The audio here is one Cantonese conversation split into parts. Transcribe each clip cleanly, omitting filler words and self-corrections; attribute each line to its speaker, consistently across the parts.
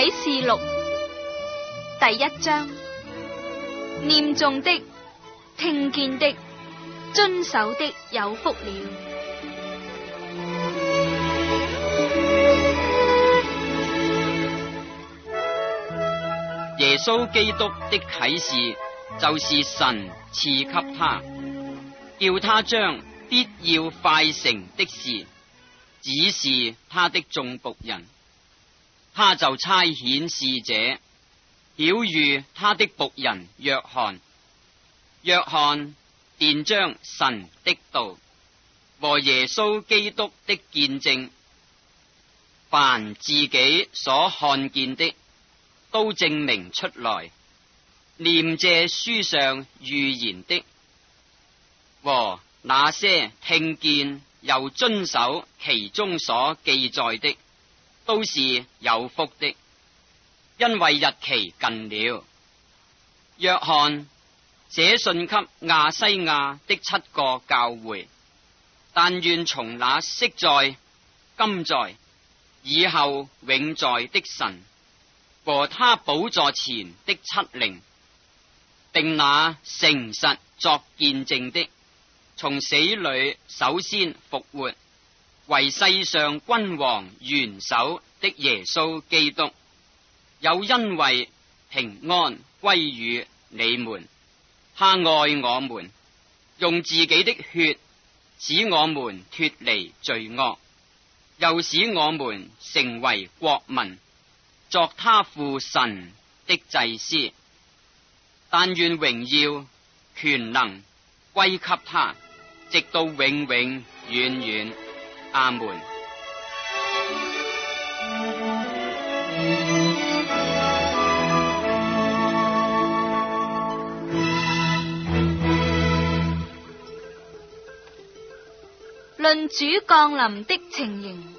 Speaker 1: 啟示錄第1章，念誦的、聽見的、遵守的有福了。
Speaker 2: 耶穌基督的啟示就是神賜給他，叫他將必要快成的事指示他的眾僕人。他就差遣使者曉諭他的僕人約翰。約翰便將神的道和耶穌基督的見證，凡自己所看見的，都證明出來，念這書上預言的和那些聽見又遵守其中所記載的，都是有福的，因為日期近了。約翰寫信給亞西亞的7個教會，但願從那昔在、今在、以後永在的神和他寶座前的7靈，並那誠實作見證的，從死裏首先復活，為世上君王元首的耶穌基督，有恩惠平安歸於你們。他愛我們，用自己的血使我們脫離罪惡，又使我們成為國民，作他父神的祭司。但願榮耀權能歸給他，直到永永遠遠。阿門。
Speaker 1: 論主降臨的情形。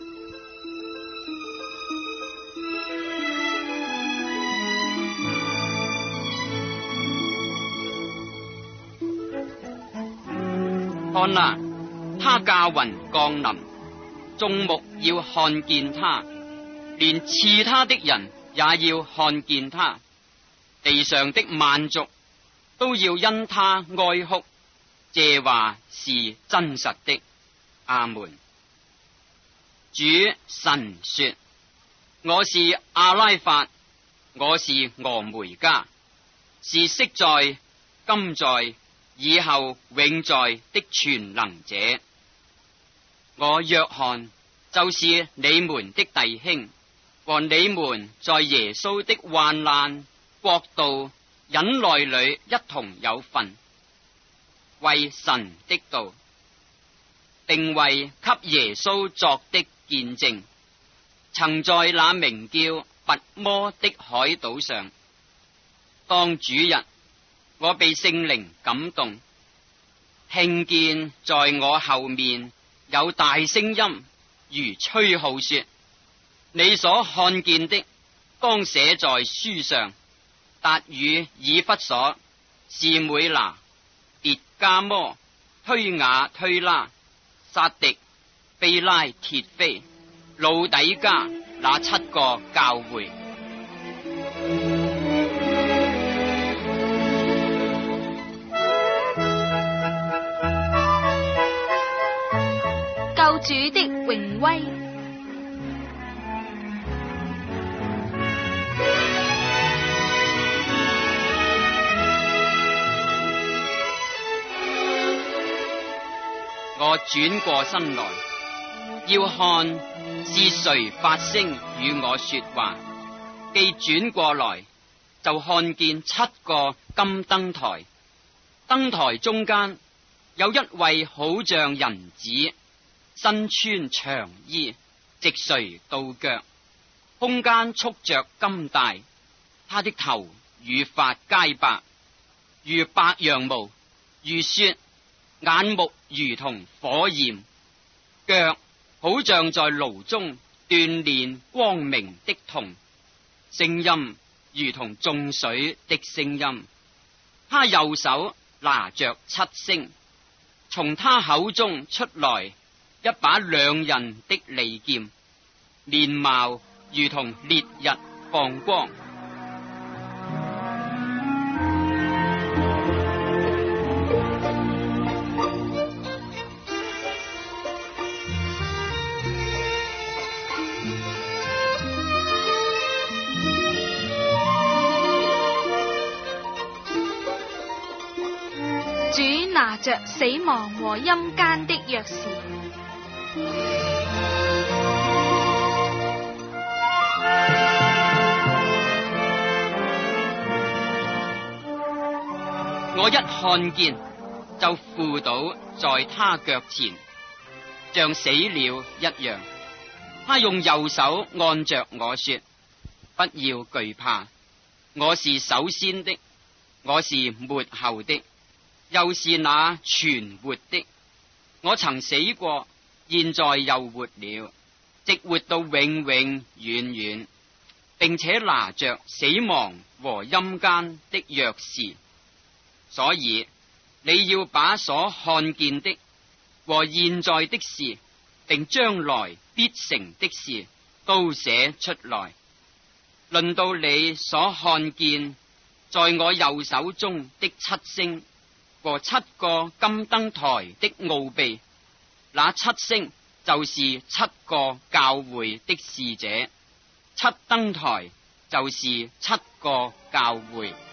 Speaker 2: 看哪，他駕雲降臨，眾目要看見他，連刺他的人也要看見他，地上的萬族都要因他哀哭。這話是真實的。阿門。主神說：我是阿拉法，我是俄梅加，是昔在、今在、以後永在的全能者。我約翰就是你們的弟兄，和你們在耶穌的患難、國度、忍耐裏一同有份，為神的道，並為給耶穌作的見證，曾在那名叫拔摩的海島上，當主日，我被聖靈感動，聽見在我後面有大聲音如吹號說：你所看見的，當寫在書上，達與以弗所、士每拿、別加摩、推雅推拉、撒狄、非拉鐵非、老底加那7個教會。
Speaker 1: 救主的榮威。
Speaker 2: 我轉過身來，要看是誰發聲與我說話。既轉過來，就看見7個金燈台，燈台中間有一位好像人子，身穿長衣，直垂到腳，胸間束着金帶。他的頭與髮皆白，如白羊毛，如雪。眼目如同火焰，腳好像在爐中鍛煉光明的銅，聲音如同眾水的聲音。他右手拿着7星，從他口中出來一把兩刃的利劍，面貌如同烈日， 放光。
Speaker 1: 主拿着死亡和陰間的鑰匙，
Speaker 2: 我一看見就俯倒在他腳前，像死了一樣。他用右手按着我說：不要懼怕，我是首先的，我是末後的，又是那存活的。我曾死過，現在又活了，直活到永永遠遠，並且拿着死亡和陰間的鑰匙。所以你要把所看見的和現在的事，並將來必成的事都寫出來。論到你所看見在我右手中的七星和七個金燈台的奧秘，那七星就是七個教會的使者，七燈台就是七個教會。